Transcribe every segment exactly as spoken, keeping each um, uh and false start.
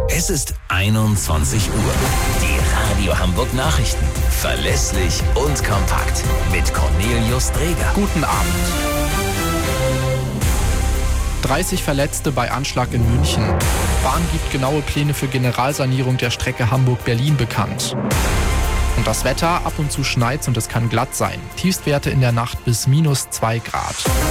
Es ist einundzwanzig Uhr. Die Radio Hamburg Nachrichten. Verlässlich und kompakt. Mit Cornelius Dreger. Guten Abend. dreißig Verletzte bei Anschlag in München. Bahn gibt genaue Pläne für Generalsanierung der Strecke Hamburg-Berlin bekannt. Und das Wetter, ab und zu schneit's und es kann glatt sein. Tiefstwerte in der Nacht bis minus zwei Grad.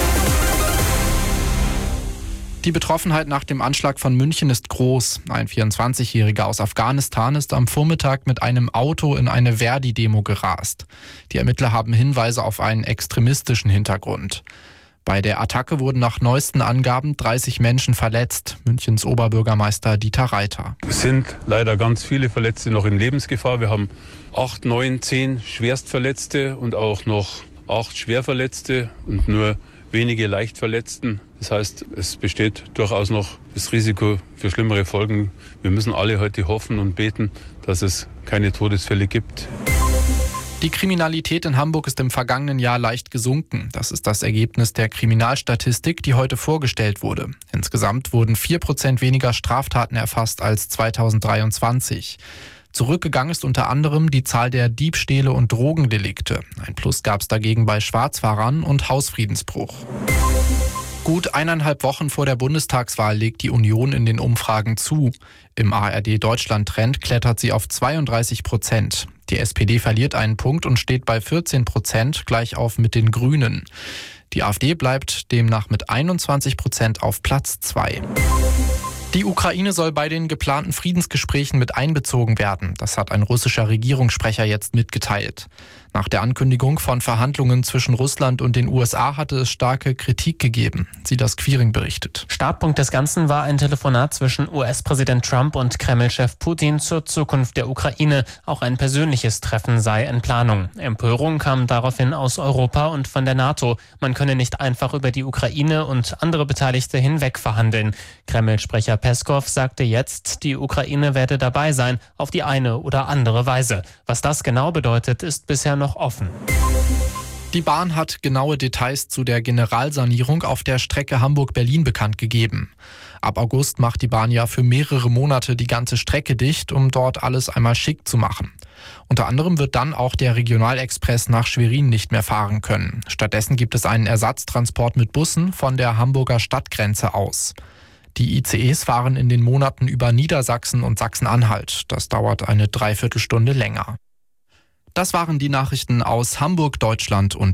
Die Betroffenheit nach dem Anschlag von München ist groß. Ein vierundzwanzigjähriger aus Afghanistan ist am Vormittag mit einem Auto in eine Verdi-Demo gerast. Die Ermittler haben Hinweise auf einen extremistischen Hintergrund. Bei der Attacke wurden nach neuesten Angaben dreißig Menschen verletzt. Münchens Oberbürgermeister Dieter Reiter. Es sind leider ganz viele Verletzte noch in Lebensgefahr. Wir haben acht, neun, zehn Schwerstverletzte und auch noch acht Schwerverletzte und nur wenige Leichtverletzten. Das heißt, es besteht durchaus noch das Risiko für schlimmere Folgen. Wir müssen alle heute hoffen und beten, dass es keine Todesfälle gibt. Die Kriminalität in Hamburg ist im vergangenen Jahr leicht gesunken. Das ist das Ergebnis der Kriminalstatistik, die heute vorgestellt wurde. Insgesamt wurden vier Prozent weniger Straftaten erfasst als zweitausenddreiundzwanzig. Zurückgegangen ist unter anderem die Zahl der Diebstähle und Drogendelikte. Ein Plus gab es dagegen bei Schwarzfahrern und Hausfriedensbruch. Gut eineinhalb Wochen vor der Bundestagswahl legt die Union in den Umfragen zu. Im A R D-Deutschland-Trend klettert sie auf zweiunddreißig Prozent. Die S P D verliert einen Punkt und steht bei vierzehn Prozent, gleich auf mit den Grünen. Die AfD bleibt demnach mit einundzwanzig Prozent auf Platz zwei. Die Ukraine soll bei den geplanten Friedensgesprächen mit einbezogen werden. Das hat ein russischer Regierungssprecher jetzt mitgeteilt. Nach der Ankündigung von Verhandlungen zwischen Russland und den U S A hatte es starke Kritik gegeben. Sie das Quiring berichtet. Startpunkt des Ganzen war ein Telefonat zwischen U S-Präsident Trump und Kreml-Chef Putin zur Zukunft der Ukraine. Auch ein persönliches Treffen sei in Planung. Empörung kam daraufhin aus Europa und von der NATO. Man könne nicht einfach über die Ukraine und andere Beteiligte hinweg verhandeln. Kreml-Sprecher Peskov sagte jetzt, die Ukraine werde dabei sein, auf die eine oder andere Weise. Was das genau bedeutet, ist bisher noch offen. Die Bahn hat genaue Details zu der Generalsanierung auf der Strecke Hamburg-Berlin bekannt gegeben. Ab August macht die Bahn ja für mehrere Monate die ganze Strecke dicht, um dort alles einmal schick zu machen. Unter anderem wird dann auch der Regionalexpress nach Schwerin nicht mehr fahren können. Stattdessen gibt es einen Ersatztransport mit Bussen von der Hamburger Stadtgrenze aus. Die I C Es fahren in den Monaten über Niedersachsen und Sachsen-Anhalt. Das dauert eine Dreiviertelstunde länger. Das waren die Nachrichten aus Hamburg, Deutschland und